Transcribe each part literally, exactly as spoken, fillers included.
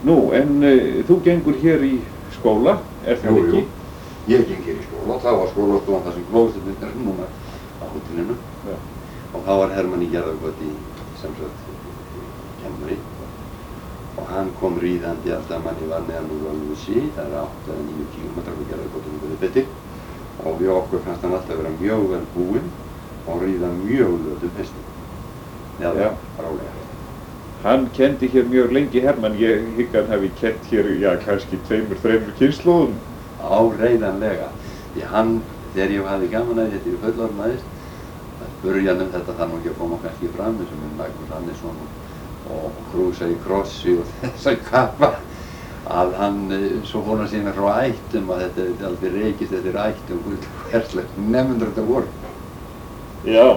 Nú, en uh, þú gengur hér í skóla, er það ekki? Jú, ég geng hér í skóla. Það var skólastofan þar sem klósettið er núna á hótelinu. Já. Og það var Hermann í Gerðarkoti sem sagt kennari. Og hann kom ríðandi alltaf manni var neðan úr Ölfusi, það er átta eða níu kílómetrar frá Gerðarkotinu fyrir beti. Og við okkur fannst hann alltaf vera mjög vel búinn og ríða mjög lötum hesti. Eða rálega. Hann kendi hér mjög lengi Hermann, ég hygg að hann hafi kent hér, já, kannski tveimur, þreimur kynslóðum. Áreiðanlega. Því hann, þegar ég hafði gaman að þetta í fullorðnaðist, börjanum þetta þarf nú ekki að koma kannski fram, eins og með Magnús Hannesson og Krúsa í krossi og þessa kappa, að hann, svo fór hann síðan frá ættum að þetta er aldrei reykist eftir ættum, hverslega nefndur þetta voru. Já.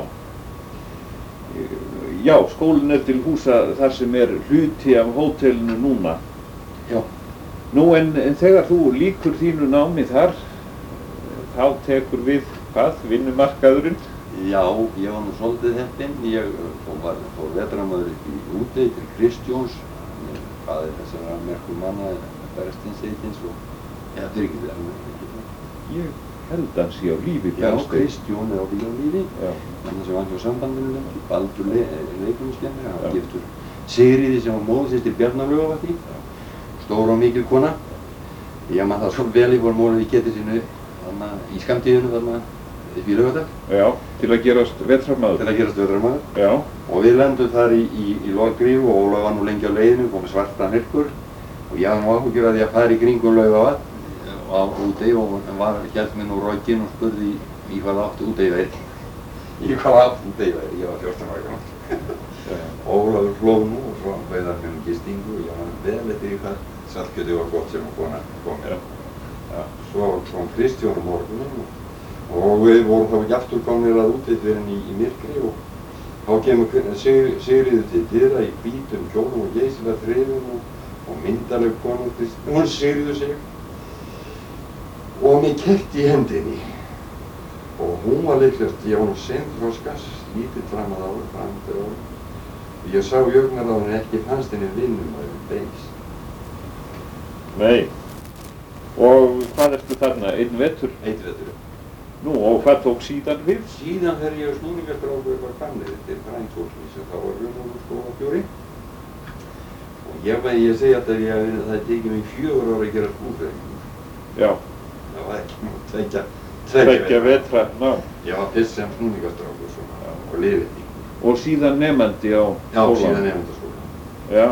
Já, skólinn er til húsa þar sem er hluti af hótelinu núna. Já. Nú, en, en þegar þú lýkur þínu námi þar, þá tekur við, hvað, vinnumarkaðurinn? Já, ég var nú svolítið heppinn. Ég var fór vetrarmaður upp í Útey til Kristjóns, faðir þessara merku manna, Bergsteins og, ja, þetta er ekki það. Ég held hans í á lífi, Já, Bergsteinn. Kristjón er á lífi. Já. Þannig sem hann hjá sambandinu lengi, Baldur le leiklumiskennari, hann var giftur Sigríði sem var móðursystir Bjarnar Laugavatni, stór og mikil kona. Ég man það svo vel, ég fór mólið í geti sínu þarna í skammtíðinu þarna upp í Laugadal. Já, til að gerast vetrarmaður. Til að gerast vetrarmaður. Já. Og við lendum þar í, í, í Logrífu og Ólaf var nú lengi á leiðinu, kom svarta myrkur og ég hafði nú áhyggjur að ég að fara í kringum Laugavatn á Útey og var gælt minn úr rogginn og spurði í hvað átt Útey væri. Í hvað átt Útey væri, ég var fjórtán ára gamall. Ólafur hlóð nú og svo bauð hann mér um gistingu og ég var vel eftir í hvað saltkjötið var gott sem að kona kom mér. Já. Svo kom Kristjón á morgunum og, og við vorum þá ekki aftur komnir að Útey fyrir henni í, í myrkri og þá kemur Sig, Sigríður til dyra í hvítum kjólum og geysilega þrifum og, og myndarleg kona, hún Sigríður sig og með kert í hendinni og hún var líklegast, ég var nú seint þroskast, lítið fram að ári, fram til ári og ég sá í augnar á henni ekki fannst henni vinnumaður beins. Nei. Og hvað ertu þarna, einn vetur? Einn vetur. Nú, og hvað tók síðan við? Síðan fer ég á snúningarstráku upp á Hvanneyri til frændfólksins og þá var Runólfur skólastjóri og ég, ég segi alltaf ég að það tekið mig fjögur ára að gera skúlfræðingur. Já. Það var ekki nú tveggja, Tveggja vetra, ná. Ég var fyrst sem snúningarstrákur svona og liðið. Og síðan nefandi á skólanum? Já, síðan nefndaskólanum. Já.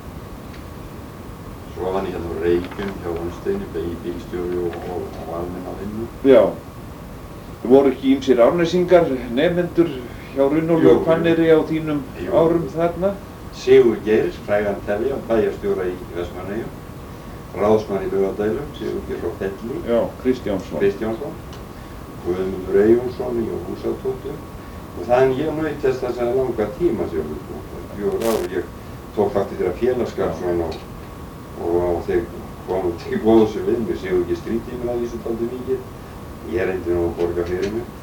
Svo vann ég hérna á Reykjum hjá Unnsteini, bílstjóri og, og, og almenna vinnu. Já. Það voru ekki ýmsir árnesingar, nefendur hjá Runólfur og Hvanneyri á þínum Jú. árum þarna? Sigur Geirs, frægan telja, bæjarstjóra í Vestmannaeyjum. Ráðsmann í Laugardælum, Sigur Geir frá Felli. Já, Kristjánsson. Kristjánsson. Guðmundur Eyjólfsson í Húsatóttum. Og þannig ég naut þess þess að langa tíma sem ég var fjögur ár. Ég tók faktisk þeirra félagskap svona og, og þeir komum til góðs við mig. Sigur Geir stríddi mér að vísu dálítið mikið. Ég reyndi nú að borga fyrir mig.